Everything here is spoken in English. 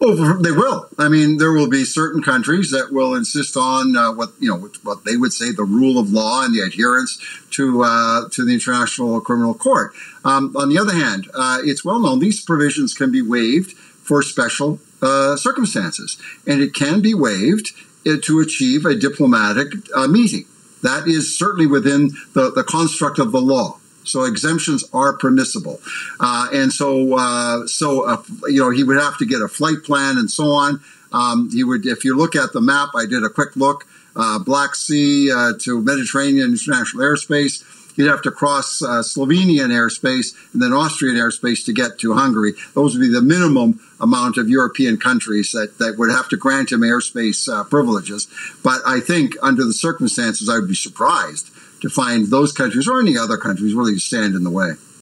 Oh, they will. I mean, there will be certain countries that will insist on what they would say the rule of law and the adherence to the International Criminal Court. On the other hand, it's well known these provisions can be waived for special circumstances, and it can be waived to achieve a diplomatic meeting. That is certainly within the construct of the law. So exemptions are permissible, and so he would have to get a flight plan and so on. He would, if you look at the map, I did a quick look, Black Sea to Mediterranean international airspace. He'd have to cross Slovenian airspace and then Austrian airspace to get to Hungary. Those would be the minimum amount of European countries that would have to grant him airspace privileges. But I think under the circumstances, I would be surprised to find those countries or any other countries really stand in the way.